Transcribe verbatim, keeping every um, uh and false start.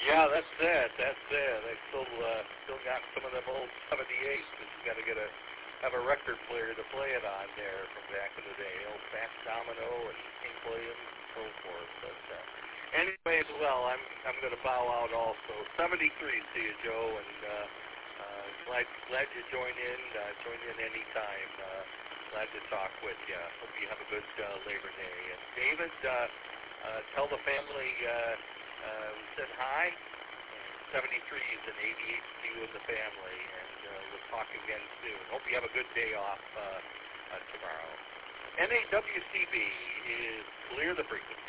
Yeah, that's it. That's it. They still uh, still got some of them old seventy-eights. Just got to get a have a record player to play it on there from back in the day. Old Fats Domino and Hank Williams and so forth. But uh, anyways, well, I'm I'm going to bow out also. seventy-three, see you, Joe, and uh, uh, glad glad you joined in. Uh, join in anytime. Uh, glad to talk with you. Hope you have a good uh, Labor Day. And David, uh, uh, tell the family. Uh, Uh, we said hi. seventy-three is an eighty-eight to you and the family, and uh, we'll talk again soon. Hope you have a good day off uh, uh, tomorrow. N A W C B is Clear the Frequency.